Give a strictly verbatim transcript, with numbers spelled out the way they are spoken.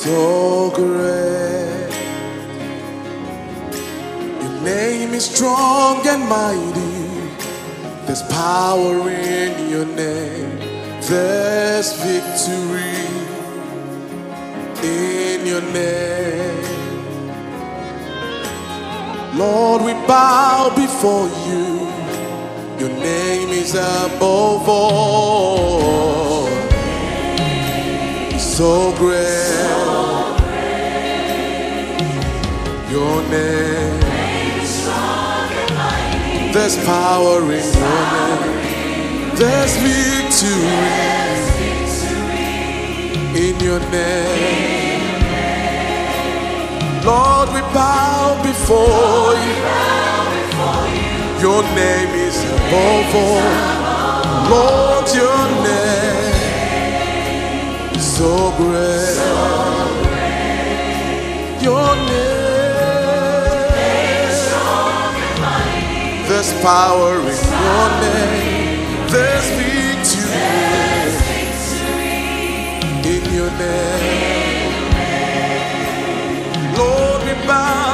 so great. Your name is strong and mighty. There's power in your name. There's victory in your name. Lord, we bow before you. Your name is above all. So great. Your name. There's power in your name. There's victory in your name. Lord, we bow before you. Your name is above all. Lord, your name is so great. Your name. There's power in your name. There's victory in your name. Lord, we bow